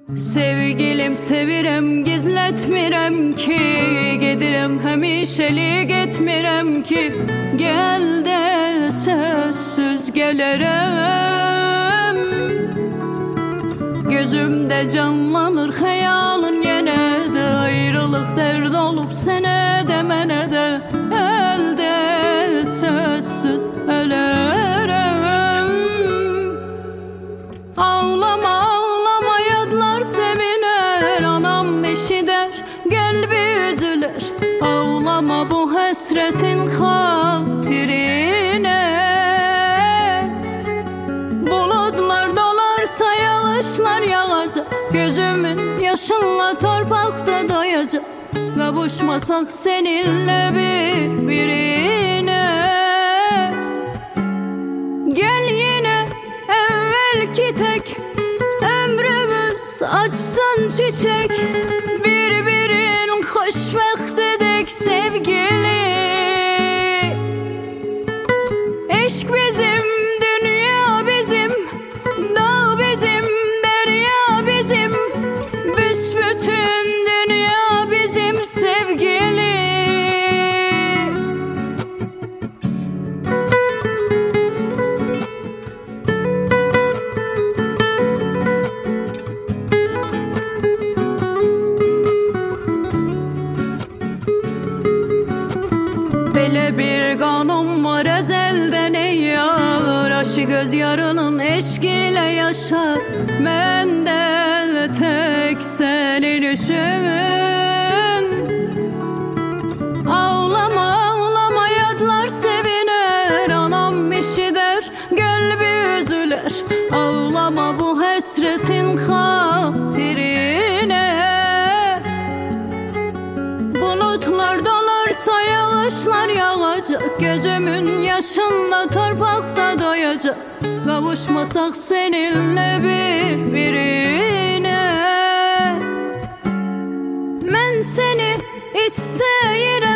Sevgilim sevirem, gizletmirem ki, gedirem hemişelik etmirem ki. Gel de sözsüz gelerem, gözümde canlanır hayalın gene de. Ayrılık dert olup sene de mene de, elde sözsüz ölerem. Ağlama ağlama yadlar seviner, anam eşi der kalbi üzüler. Ağlama bu hasretin hatirine, bulutlar dolarsa yağışlar yağacak, gözümün yaşınla torpakta doyacak. Kavuşmasak seninle birbirine, gel yine evvelki tek ömrümüz açsın çiçek. Birbirin hoşbext edek sevgili. Eşk bizim, dünya bizim, dağ bizim, derya bizim, büsbütün dünya bizim sevgili. Böyle bir kanım var ezelden ey yar, aşı göz yarının eşkiyle yaşar. Ben de tek senin için. Ağlama ağlama yadlar seviner, anam işi der kalbi üzüler. Ağlama bu hasretin hatirine, bulutlar dolarsa yağışlar yağacak, gözümün yaşınla torpakta doyacak. Kavuşmasak seninle birbirine, ben seni isteyirem.